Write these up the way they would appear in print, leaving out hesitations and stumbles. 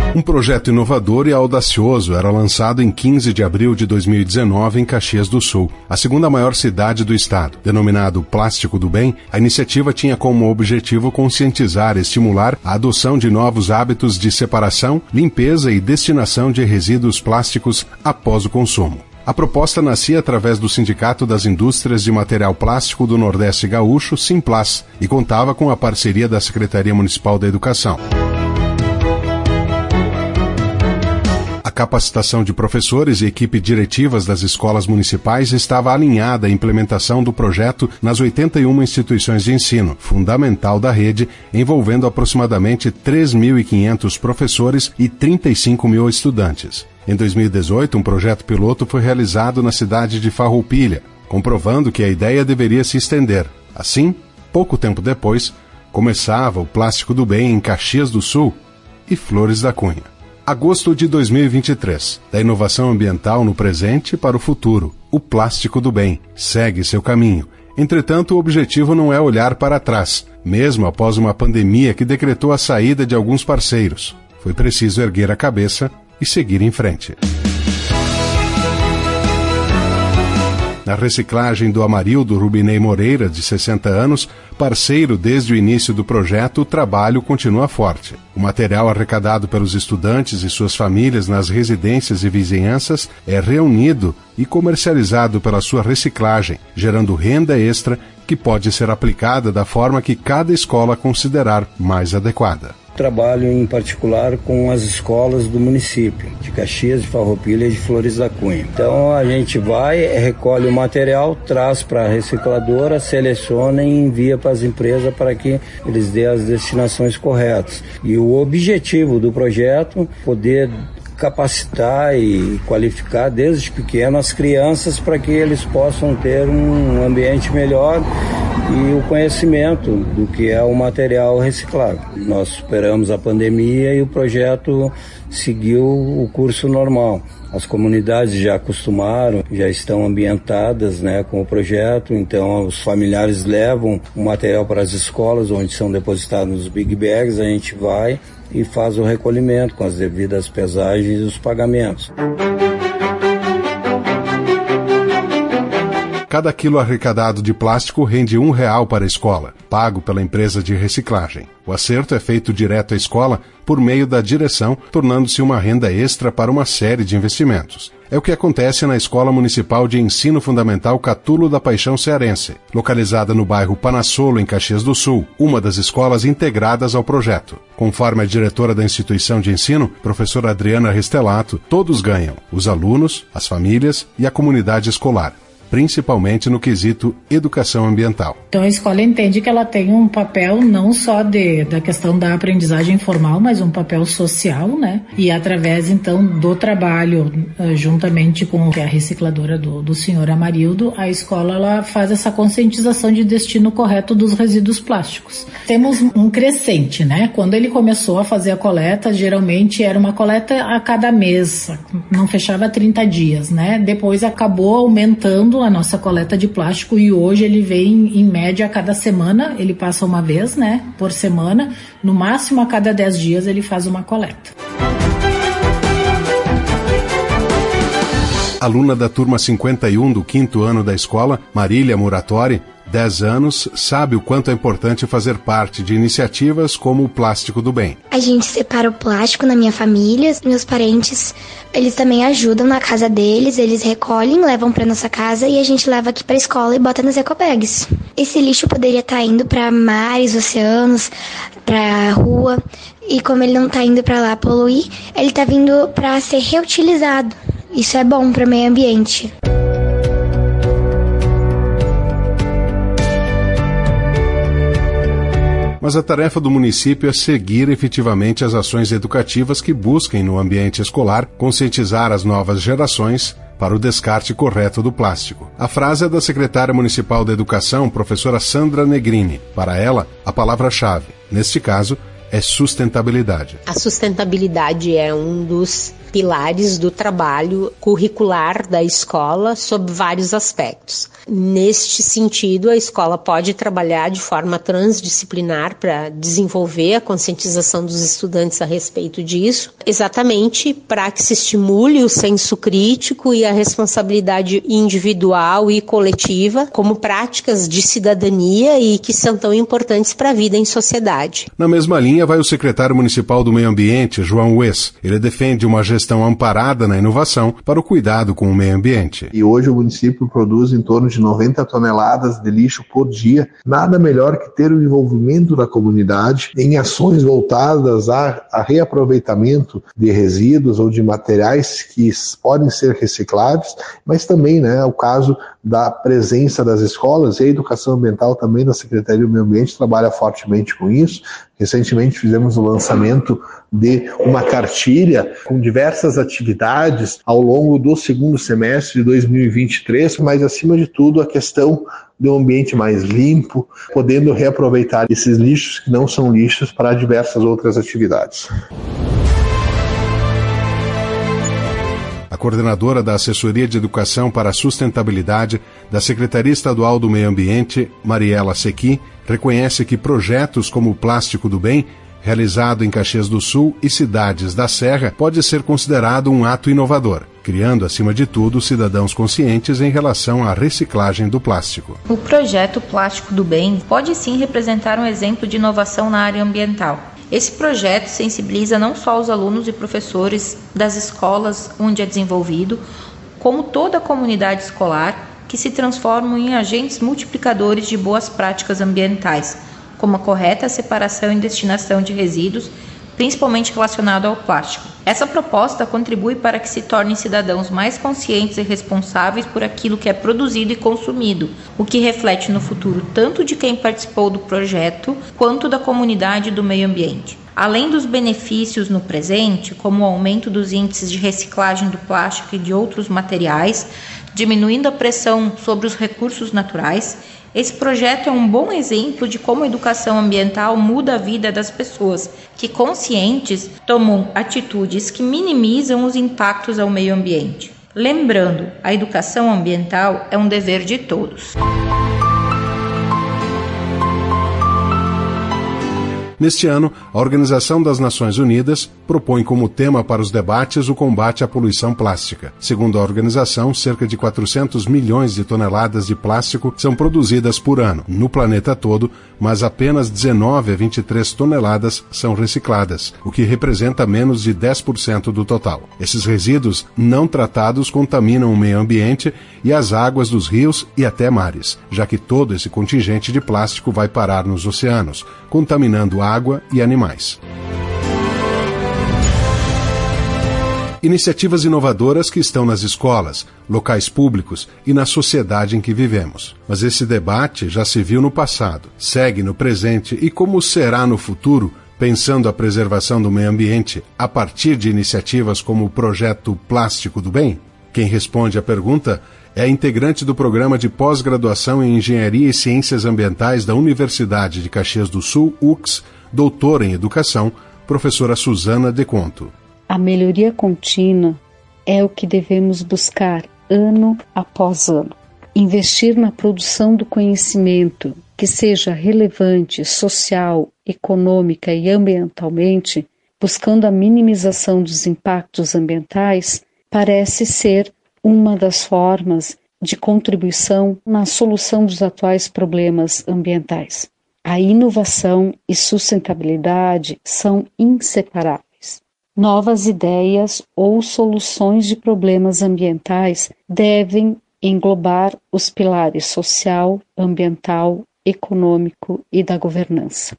Um projeto inovador e audacioso era lançado em 15 de abril de 2019 em Caxias do Sul, a segunda maior cidade do estado. Denominado Plástico do Bem, a iniciativa tinha como objetivo conscientizar e estimular a adoção de novos hábitos de separação, limpeza e destinação de resíduos plásticos após o consumo. A proposta nascia através do Sindicato das Indústrias de Material Plástico do Nordeste Gaúcho, Simplas, e contava com a parceria da Secretaria Municipal da Educação. A capacitação de professores e equipe diretivas das escolas municipais estava alinhada à implementação do projeto nas 81 instituições de ensino, fundamental da rede, envolvendo aproximadamente 3.500 professores e 35 mil estudantes. Em 2018, um projeto piloto foi realizado na cidade de Farroupilha, comprovando que a ideia deveria se estender. Assim, pouco tempo depois, começava o Plástico do Bem em Caxias do Sul e Flores da Cunha. Agosto de 2023, da inovação ambiental no presente para o futuro. O Plástico do Bem segue seu caminho. Entretanto, o objetivo não é olhar para trás, mesmo após uma pandemia que decretou a saída de alguns parceiros. Foi preciso erguer a cabeça e seguir em frente. Na reciclagem do Amarildo Rubinei Moreira, de 60 anos, parceiro desde o início do projeto, o trabalho continua forte. O material arrecadado pelos estudantes e suas famílias nas residências e vizinhanças é reunido e comercializado pela sua reciclagem, gerando renda extra que pode ser aplicada da forma que cada escola considerar mais adequada. Trabalho em particular com as escolas do município, de Caxias, de Farroupilha e de Flores da Cunha. Então a gente vai, recolhe o material, traz para a recicladora, seleciona e envia para as empresas para que eles dêem as destinações corretas. E o objetivo do projeto é poder capacitar e qualificar desde pequeno as crianças para que eles possam ter um ambiente melhor e o conhecimento do que é o material reciclável. Nós superamos a pandemia e o projeto seguiu o curso normal. As comunidades já acostumaram, já estão ambientadas, com o projeto, então os familiares levam o material para as escolas onde são depositados os big bags, a gente vai e faz o recolhimento com as devidas pesagens e os pagamentos. Cada quilo arrecadado de plástico rende R$1 para a escola, pago pela empresa de reciclagem. O acerto é feito direto à escola por meio da direção, tornando-se uma renda extra para uma série de investimentos. É o que acontece na Escola Municipal de Ensino Fundamental Catulo da Paixão Cearense, localizada no bairro Panassolo, em Caxias do Sul, uma das escolas integradas ao projeto. Conforme a diretora da instituição de ensino, professora Adriana Restelato, todos ganham: os alunos, as famílias e a comunidade escolar, principalmente no quesito educação ambiental. Então a escola entende que ela tem um papel não só da questão da aprendizagem formal, mas um papel social, E através então do trabalho, juntamente com a recicladora do senhor Amarildo, a escola ela faz essa conscientização de destino correto dos resíduos plásticos. Temos um crescente, Quando ele começou a fazer a coleta, geralmente era uma coleta a cada mês, não fechava 30 dias, Depois acabou aumentando a nossa coleta de plástico e hoje ele vem em média a cada semana, ele passa uma vez, por semana, no máximo a cada 10 dias ele faz uma coleta. Aluna da turma 51 do 5º ano da escola, Marília Muratori, 10 anos, sabe o quanto é importante fazer parte de iniciativas como o Plástico do Bem. A gente separa o plástico na minha família, meus parentes, eles também ajudam na casa deles, eles recolhem, levam para nossa casa e a gente leva aqui para a escola e bota nas ecobags. Esse lixo poderia estar indo para mares, oceanos, para rua, e como ele não está indo para lá poluir, ele está vindo para ser reutilizado. Isso é bom para o meio ambiente. Mas a tarefa do município é seguir efetivamente as ações educativas que busquem, no ambiente escolar, conscientizar as novas gerações para o descarte correto do plástico. A frase é da secretária municipal da Educação, professora Sandra Negrini. Para ela, a palavra-chave, neste caso, é sustentabilidade. A sustentabilidade é um dos pilares do trabalho curricular da escola sob vários aspectos. Neste sentido, a escola pode trabalhar de forma transdisciplinar para desenvolver a conscientização dos estudantes a respeito disso, exatamente para que se estimule o senso crítico e a responsabilidade individual e coletiva como práticas de cidadania e que são tão importantes para a vida em sociedade. Na mesma linha vai o secretário municipal do Meio Ambiente, João Ues. Ele defende uma gestão amparada na inovação para o cuidado com o meio ambiente. E hoje o município produz em torno de 90 toneladas de lixo por dia. Nada melhor que ter o envolvimento da comunidade em ações voltadas a reaproveitamento de resíduos ou de materiais que podem ser recicláveis, mas também, o caso da presença das escolas e a educação ambiental também da Secretaria do Meio Ambiente trabalha fortemente com isso. Recentemente fizemos o lançamento de uma cartilha com diversas atividades ao longo do segundo semestre de 2023, mas acima de tudo a questão de um ambiente mais limpo, podendo reaproveitar esses lixos que não são lixos para diversas outras atividades. A coordenadora da Assessoria de Educação para a Sustentabilidade da Secretaria Estadual do Meio Ambiente, Mariela Sequi, reconhece que projetos como o Plástico do Bem, realizado em Caxias do Sul e cidades da Serra, pode ser considerado um ato inovador, criando, acima de tudo, cidadãos conscientes em relação à reciclagem do plástico. O projeto Plástico do Bem pode sim representar um exemplo de inovação na área ambiental. Esse projeto sensibiliza não só os alunos e professores das escolas onde é desenvolvido, como toda a comunidade escolar, que se transformam em agentes multiplicadores de boas práticas ambientais, como a correta separação e destinação de resíduos, principalmente relacionado ao plástico. Essa proposta contribui para que se tornem cidadãos mais conscientes e responsáveis por aquilo que é produzido e consumido, o que reflete no futuro tanto de quem participou do projeto, quanto da comunidade do meio ambiente. Além dos benefícios no presente, como o aumento dos índices de reciclagem do plástico e de outros materiais, diminuindo a pressão sobre os recursos naturais, esse projeto é um bom exemplo de como a educação ambiental muda a vida das pessoas, que conscientes tomam atitudes que minimizam os impactos ao meio ambiente. Lembrando, a educação ambiental é um dever de todos. Neste ano, a Organização das Nações Unidas propõe como tema para os debates o combate à poluição plástica. Segundo a organização, cerca de 400 milhões de toneladas de plástico são produzidas por ano no planeta todo, mas apenas 19 a 23 toneladas são recicladas, o que representa menos de 10% do total. Esses resíduos não tratados contaminam o meio ambiente e as águas dos rios e até mares, já que todo esse contingente de plástico vai parar nos oceanos, contaminando água e animais. Iniciativas inovadoras que estão nas escolas, locais públicos e na sociedade em que vivemos. Mas esse debate já se viu no passado, segue no presente e como será no futuro, pensando a preservação do meio ambiente a partir de iniciativas como o projeto Plástico do Bem? Quem responde à pergunta é a integrante do programa de pós-graduação em Engenharia e Ciências Ambientais da Universidade de Caxias do Sul, UCS, doutora em Educação, professora Suzana De Conto. A melhoria contínua é o que devemos buscar ano após ano. Investir na produção do conhecimento que seja relevante social, econômica e ambientalmente, buscando a minimização dos impactos ambientais, parece ser uma das formas de contribuição na solução dos atuais problemas ambientais. A inovação e sustentabilidade são inseparáveis. Novas ideias ou soluções de problemas ambientais devem englobar os pilares social, ambiental, econômico e da governança.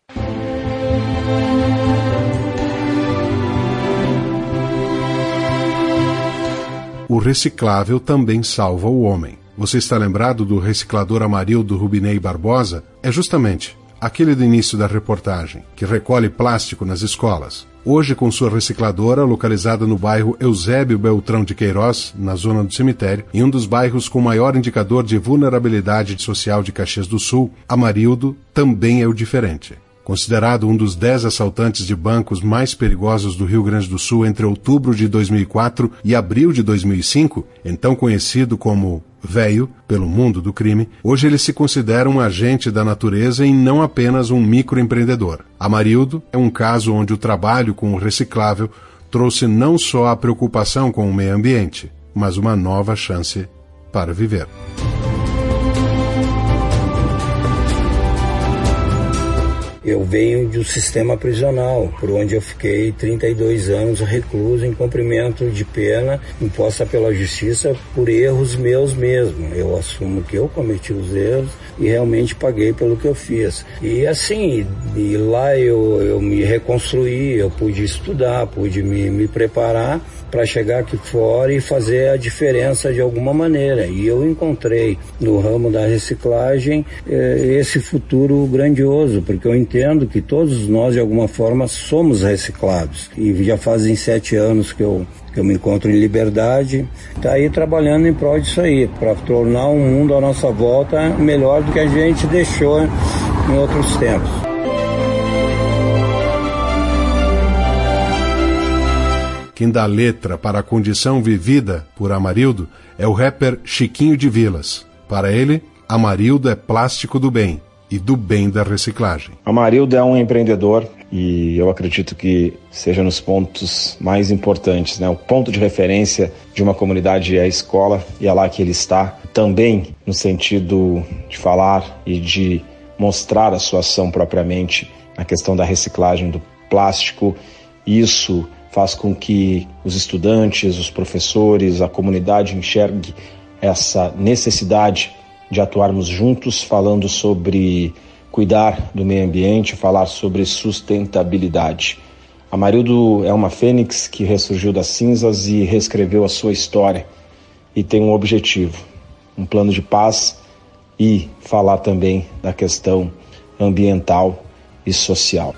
O reciclável também salva o homem. Você está lembrado do reciclador Amarildo Rubinei Barbosa? É justamente aquele do início da reportagem, que recolhe plástico nas escolas. Hoje, com sua recicladora, localizada no bairro Eusébio Beltrão de Queiroz, na zona do cemitério, em um dos bairros com maior indicador de vulnerabilidade social de Caxias do Sul, Amarildo também é o diferente. Considerado um dos 10 assaltantes de bancos mais perigosos do Rio Grande do Sul entre outubro de 2004 e abril de 2005, então conhecido como Véio pelo mundo do crime, hoje ele se considera um agente da natureza e não apenas um microempreendedor. Amarildo é um caso onde o trabalho com o reciclável trouxe não só a preocupação com o meio ambiente, mas uma nova chance para viver. Eu venho de um sistema prisional, por onde eu fiquei 32 anos recluso em cumprimento de pena imposta pela justiça por erros meus mesmo. Eu assumo que eu cometi os erros e realmente paguei pelo que eu fiz. E assim, e lá eu me reconstruí, eu pude estudar, pude me preparar para chegar aqui fora e fazer a diferença de alguma maneira. E eu encontrei no ramo da reciclagem esse futuro grandioso, porque eu entendo que todos nós de alguma forma somos reciclados. E já fazem 7 anos que eu me encontro em liberdade, tá aí trabalhando em prol disso aí, para tornar o mundo à nossa volta melhor do que a gente deixou em outros tempos. Quem dá letra para a condição vivida por Amarildo é o rapper Chiquinho de Vilas. Para ele, Amarildo é plástico do bem e do bem da reciclagem. Amarildo é um empreendedor e eu acredito que seja nos pontos mais importantes, né? O ponto de referência de uma comunidade é a escola e é lá que ele está. Também no sentido de falar e de mostrar a sua ação propriamente na questão da reciclagem do plástico. Isso faz com que os estudantes, os professores, a comunidade enxergue essa necessidade de atuarmos juntos, falando sobre cuidar do meio ambiente, falar sobre sustentabilidade. Amarildo é uma fênix que ressurgiu das cinzas e reescreveu a sua história e tem um objetivo, um plano de paz e falar também da questão ambiental e social.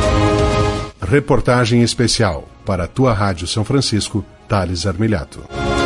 Reportagem especial para a tua Rádio São Francisco, Thales Armiliato.